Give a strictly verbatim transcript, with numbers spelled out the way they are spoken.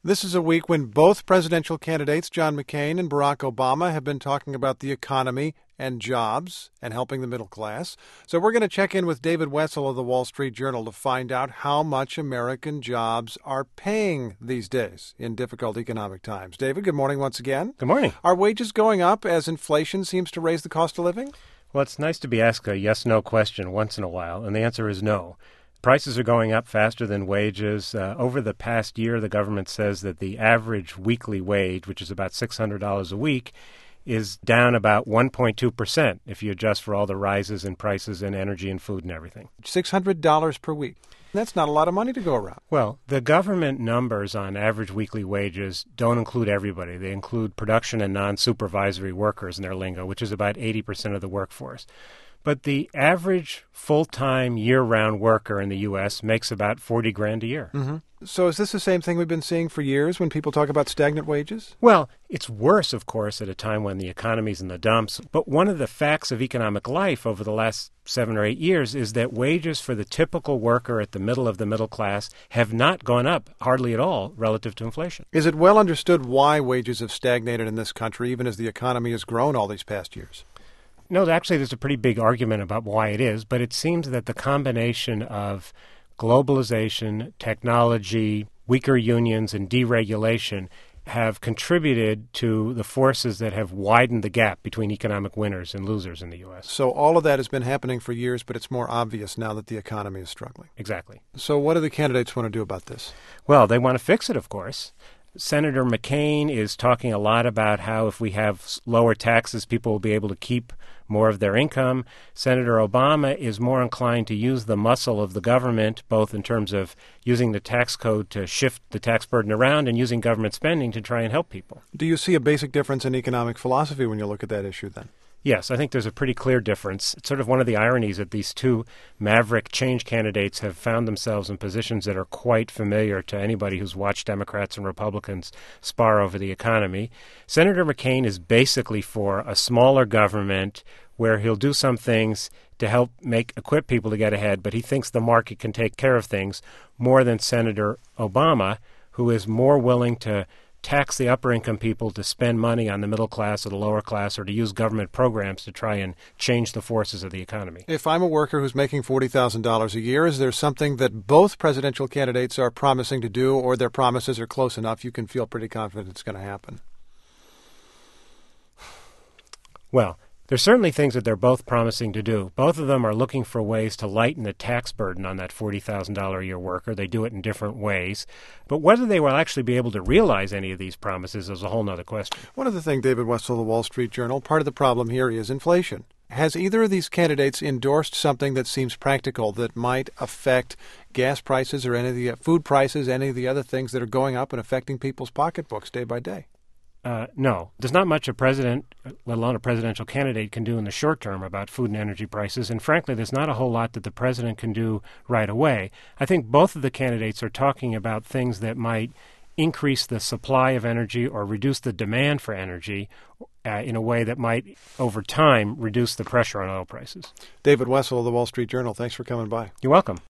This is a week when both presidential candidates, John McCain and Barack Obama, have been talking about the economy and jobs and helping the middle class. So we're going to check in with David Wetzel of the Wall Street Journal to find out how much American jobs are paying these days in difficult economic times. David, good morning once again. Good morning. Are wages going up as inflation seems to raise the cost of living? Well, it's nice to be asked a yes-no question once in a while, and the answer is no. Prices are going up faster than wages. Uh, over the past year, the government says that the average weekly wage, which is about six hundred dollars a week, is down about one point two percent if you adjust for all the rises in prices in energy and food and everything. six hundred dollars per week. That's not a lot of money to go around. Well, the government numbers on average weekly wages don't include everybody. They include production and non-supervisory workers in their lingo, which is about eighty percent of the workforce. But the average full-time year-round worker in the U S makes about forty grand a year. Mm-hmm. So is this the same thing we've been seeing for years when people talk about stagnant wages? Well, it's worse, of course, at a time when the economy's in the dumps. But one of the facts of economic life over the last seven or eight years is that wages for the typical worker at the middle of the middle class have not gone up hardly at all relative to inflation. Is it well understood why wages have stagnated in this country, even as the economy has grown all these past years? No, actually, there's a pretty big argument about why it is, but it seems that the combination of globalization, technology, weaker unions, and deregulation have contributed to the forces that have widened the gap between economic winners and losers in the U S. So all of that has been happening for years, but it's more obvious now that the economy is struggling. Exactly. So what do the candidates want to do about this? Well, they want to fix it, of course. Senator McCain is talking a lot about how if we have lower taxes, people will be able to keep more of their income. Senator Obama is more inclined to use the muscle of the government, both in terms of using the tax code to shift the tax burden around and using government spending to try and help people. Do you see a basic difference in economic philosophy when you look at that issue then? Yes, I think there's a pretty clear difference. It's sort of one of the ironies that these two maverick change candidates have found themselves in positions that are quite familiar to anybody who's watched Democrats and Republicans spar over the economy. Senator McCain is basically for a smaller government where he'll do some things to help make equip people to get ahead, but he thinks the market can take care of things more than Senator Obama, who is more willing to tax the upper-income people to spend money on the middle class or the lower class or to use government programs to try and change the forces of the economy. If I'm a worker who's making forty thousand dollars a year, is there something that both presidential candidates are promising to do, or their promises are close enough you can feel pretty confident it's going to happen? Well, there's certainly things that they're both promising to do. Both of them are looking for ways to lighten the tax burden on that forty thousand dollars a year worker. They do it in different ways. But whether they will actually be able to realize any of these promises is a whole other question. One other thing, David Wetzel of the Wall Street Journal, part of the problem here is inflation. Has either of these candidates endorsed something that seems practical that might affect gas prices or any of the food prices, any of the other things that are going up and affecting people's pocketbooks day by day? Uh, no. There's not much a president, let alone a presidential candidate, can do in the short term about food and energy prices. And frankly, there's not a whole lot that the president can do right away. I think both of the candidates are talking about things that might increase the supply of energy or reduce the demand for energy uh, in a way that might, over time, reduce the pressure on oil prices. David Wetzel of the Wall Street Journal, thanks for coming by. You're welcome.